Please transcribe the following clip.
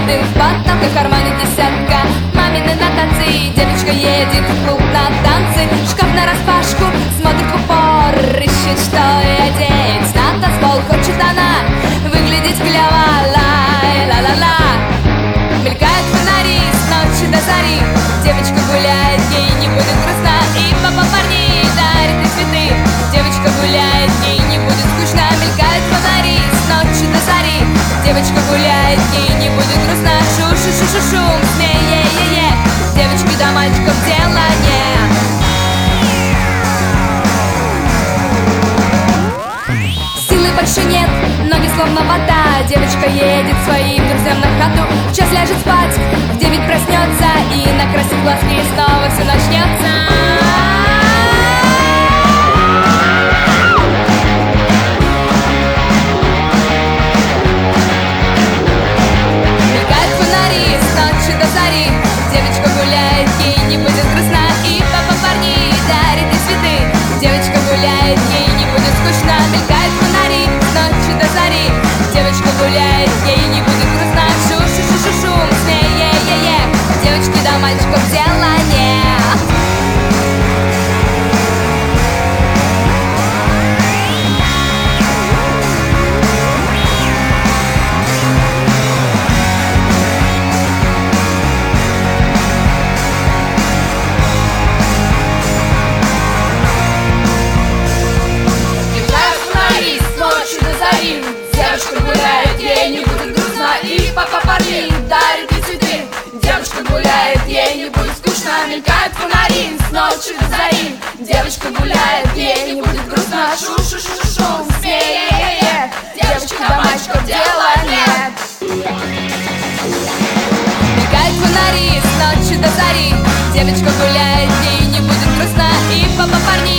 дым в потолке, в кармане десятка. Мамины нотации, девочка едет в клуб на танцы. Шкаф нараспашку, смотрит в упор, ищет, что ей одеть. На танцпол хочет она выглядеть клево. Ла-ла-ла-ла. Мелькают фонари с ночи до зари. Девочка гуляет, ей не будет грустно. И папа парней дарит ей цветы. Девочка гуляет, ей не будет скучно. Мелькают фонари с ночи до зари. Девочка гуляет, ей не будет грустно. Шу-шу-шу-шу-шум, смей-е-е-е. Девочки до мальчиков дела нет. Силы больше нет, ноги словно вода. Девочка едет своим друзьям на хату. В час ляжет спать, в 9 проснется. И накрасив глазки, и снова все начнется. Мелькают фонари с ночи до зари. Девочка гуляет, ей не будет грустно. И папа парней дарит ей цветы. Девочка гуляет, ей не будет скучно. Мелькают фонари с ночи до зари. Девочка гуляет, ей не будет грустно. Шу-шу-шу-шу-шум, смей-е-е-е. Девочки до мальчиков дела нет. Девочка гуляет, ей не будет грустно. И папа парней дарит ей цветы. Девочка гуляет, ей не будет скучно. Мелькают фонари с ночи до зари. Девочка гуляет, ей не будет грустно. Шу-шу-шу-шу-шум, смей-е-е-е. Девочки до мальчиков дела нет. Мелькают фонари с ночи до зари. Девочка гуляет, ей не будет грустно. И папа парней